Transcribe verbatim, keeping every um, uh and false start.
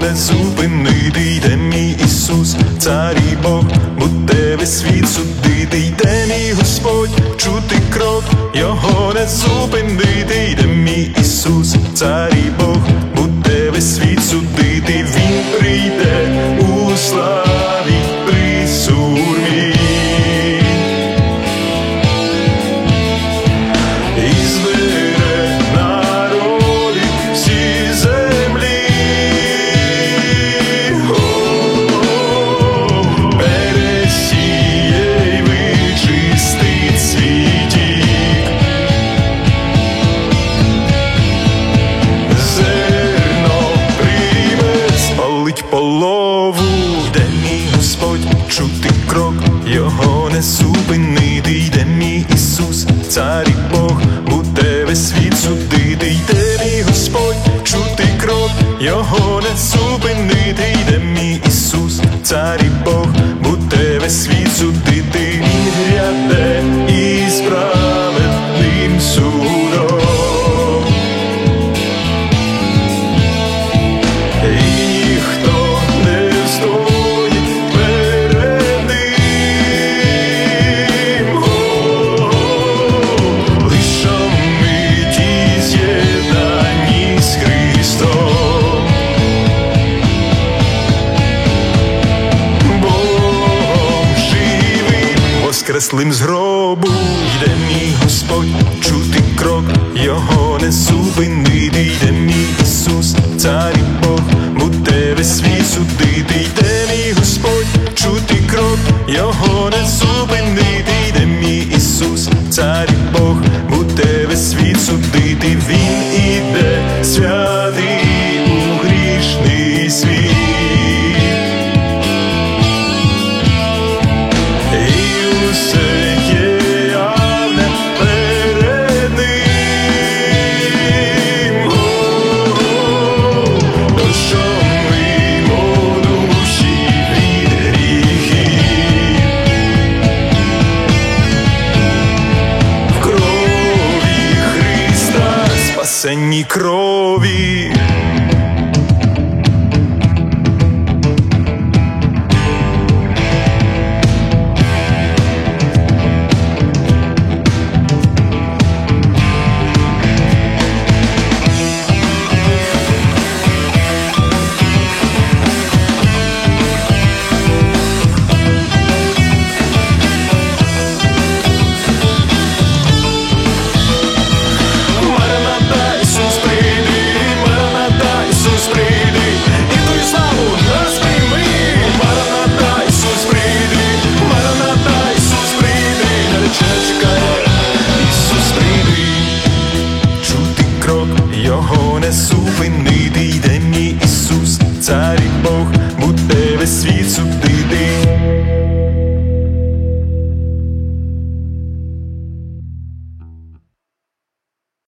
не зупинити, йде мій Ісус, цар і Бог, буде весь світ судити, йде мій Господь, чути крок, його не зупинити, йде мій Ісус, цар і Бог, буде весь світ судити, він прийде у славі при сурмі. І збере народи всі землі, пересіє й вичистить свій тік. Зерно прийме, спалить полову, йде мій Господь, чути крок, його не зупинити, йде мій Ісус, цар і Бог, буде весь світ судити, йде мій Господь, чути крок, його не зупинити, йде мій Ісус, цар і Бог, буде весь світ судити, він гряде і справедливим судом. І ніхто не стоїть перед ним, лише миті з'єднані з Христом. Богом живим, воскреслим з гробу, йде мій Господь, чути крок, його не зупинити, йде мій Ісус, цар і Бог, буде весь світ судити, йде мій Господь, чути крок, його не зупинити, йде мій Ісус, цар і Бог, буде весь світ судити, він іде святий у грішний світ. І усе є явне перед ним, душом мимо душі від гріхів. В крові Христа, спасенній крові. Його не зупинити, йде мій Ісус, цар і Бог, буде весь світ судити.